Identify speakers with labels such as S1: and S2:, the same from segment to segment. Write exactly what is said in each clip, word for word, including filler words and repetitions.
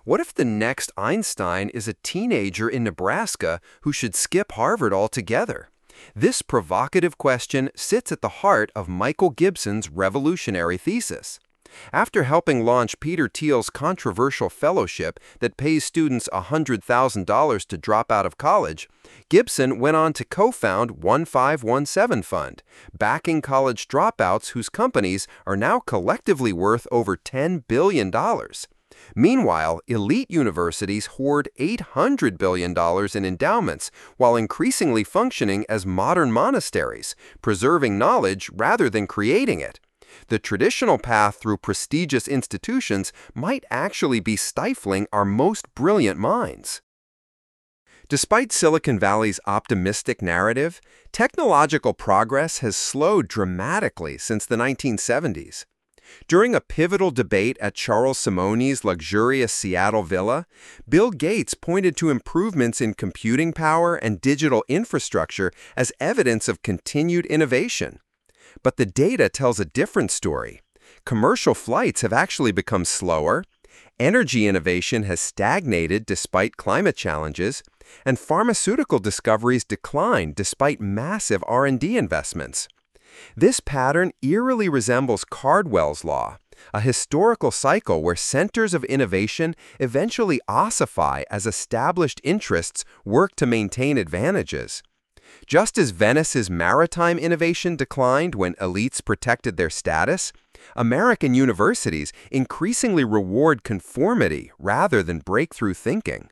S1: What if the next Einstein is a teenager in Nebraska who should skip Harvard altogether? This provocative question sits at the heart of Michael Gibson's revolutionary thesis. After helping launch Peter Thiel's controversial fellowship that pays students one hundred thousand dollars to drop out of college, Gibson went on to co-found one five one seven Fund, backing college dropouts whose companies are now collectively worth over ten billion dollars. Meanwhile, elite universities hoard eight hundred billion dollars in endowments while increasingly functioning as modern monasteries, preserving knowledge rather than creating it. The traditional path through prestigious institutions might actually be stifling our most brilliant minds. Despite Silicon Valley's optimistic narrative, technological progress has slowed dramatically since the nineteen seventies. During a pivotal debate at Charles Simone's luxurious Seattle villa, Bill Gates pointed to improvements in computing power and digital infrastructure as evidence of continued innovation. But the data tells a different story. Commercial flights have actually become slower, energy innovation has stagnated despite climate challenges, and pharmaceutical discoveries decline despite massive R and D investments. This pattern eerily resembles Cardwell's law, a historical cycle where centers of innovation eventually ossify as established interests work to maintain advantages. Just as Venice's maritime innovation declined when elites protected their status, American universities increasingly reward conformity rather than breakthrough thinking.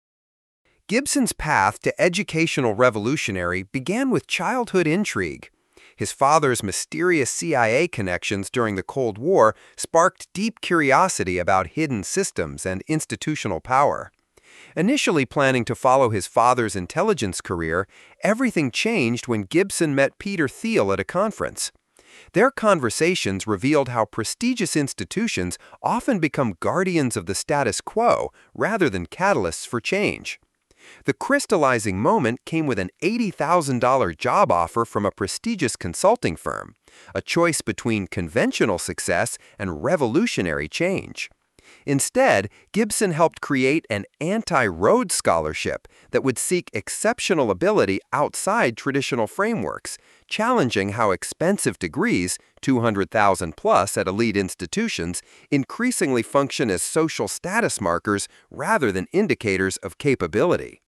S1: Gibson's path to educational revolutionary began with childhood intrigue. His father's mysterious C I A connections during the Cold War sparked deep curiosity about hidden systems and institutional power. Initially planning to follow his father's intelligence career, everything changed when Gibson met Peter Thiel at a conference. Their conversations revealed how prestigious institutions often become guardians of the status quo rather than catalysts for change. The crystallizing moment came with an eighty thousand dollar job offer from a prestigious consulting firm, a choice between conventional success and revolutionary change. Instead, Gibson helped create an anti-Rhodes scholarship that would seek exceptional ability outside traditional frameworks, challenging how expensive degrees, two hundred thousand plus at elite institutions, increasingly function as social status markers rather than indicators of capability.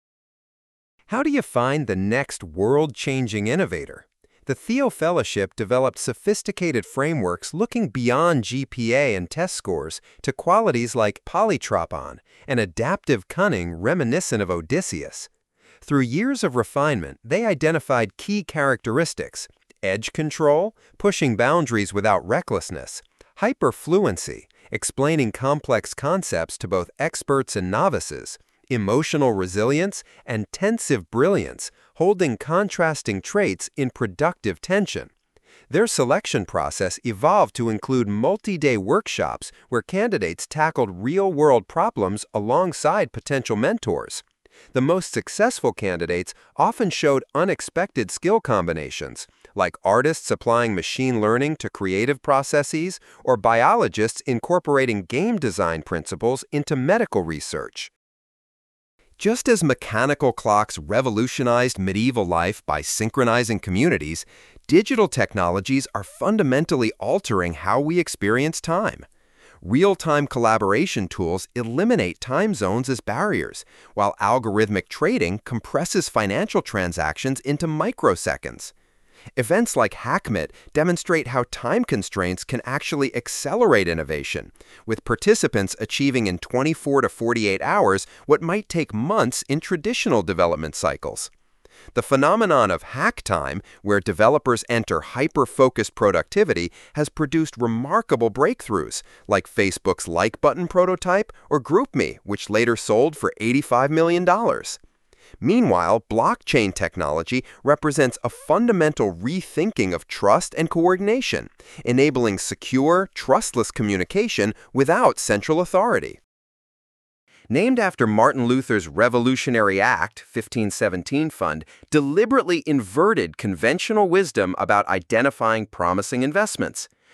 S1: How do you find the next world-changing innovator? The Thiel Fellowship developed sophisticated frameworks looking beyond G P A and test scores to qualities like polytropon, an adaptive cunning reminiscent of Odysseus. Through years of refinement, they identified key characteristics: edge control, pushing boundaries without recklessness; hyperfluency, explaining complex concepts to both experts and novices; emotional resilience; and tensive brilliance, holding contrasting traits in productive tension. Their selection process evolved to include multi-day workshops where candidates tackled real-world problems alongside potential mentors. The most successful candidates often showed unexpected skill combinations, like artists applying machine learning to creative processes or biologists incorporating game design principles into medical research. Just as mechanical clocks revolutionized medieval life by synchronizing communities, digital technologies are fundamentally altering how we experience time. Real-time collaboration tools eliminate time zones as barriers, while algorithmic trading compresses financial transactions into microseconds. Events like HackMet demonstrate how time constraints can actually accelerate innovation, with participants achieving in twenty-four to forty-eight hours what might take months in traditional development cycles. The phenomenon of hack time, where developers enter hyper-focused productivity, has produced remarkable breakthroughs, like Facebook's Like Button prototype or GroupMe, which later sold for eighty-five million dollars. Meanwhile, blockchain technology represents a fundamental rethinking of trust and coordination, enabling secure, trustless communication without central authority. Named after Martin Luther's Revolutionary Act, fifteen seventeen Fund deliberately inverted conventional wisdom about identifying promising investments.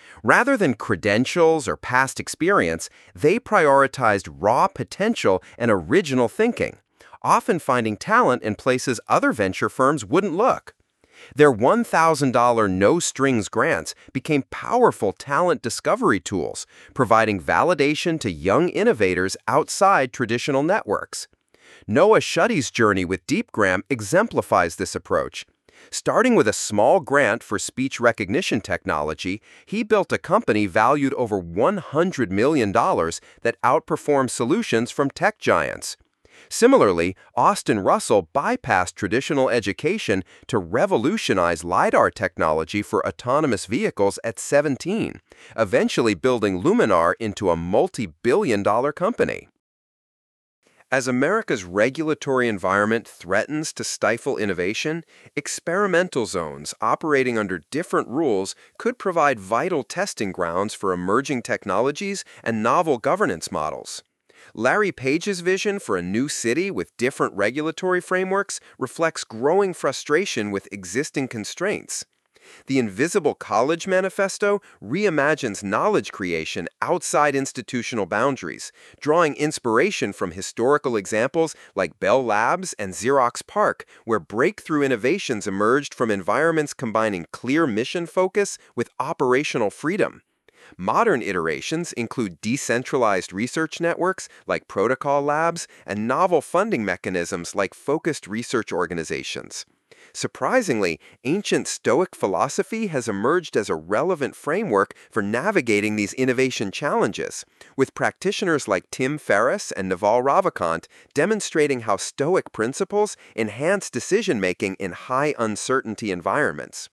S1: Rather than credentials or past experience, they prioritized raw potential and original thinking, often finding talent in places other venture firms wouldn't look. Their one thousand dollar no-strings grants became powerful talent discovery tools, providing validation to young innovators outside traditional networks. Noah Shuddy's journey with DeepGram exemplifies this approach. Starting with a small grant for speech recognition technology, he built a company valued over one hundred million dollars that outperformed solutions from tech giants. Similarly, Austin Russell bypassed traditional education to revolutionize LiDAR technology for autonomous vehicles at seventeen, eventually building Luminar into a multi-billion dollar company. As America's regulatory environment threatens to stifle innovation, experimental zones operating under different rules could provide vital testing grounds for emerging technologies and novel governance models. Larry Page's vision for a new city with different regulatory frameworks reflects growing frustration with existing constraints. The Invisible College Manifesto reimagines knowledge creation outside institutional boundaries, drawing inspiration from historical examples like Bell Labs and Xerox PARC, where breakthrough innovations emerged from environments combining clear mission focus with operational freedom. Modern iterations include decentralized research networks like Protocol Labs and novel funding mechanisms like focused research organizations. Surprisingly, ancient Stoic philosophy has emerged as a relevant framework for navigating these innovation challenges, with practitioners like Tim Ferriss and Naval Ravikant demonstrating how Stoic principles enhance decision-making in high-uncertainty environments.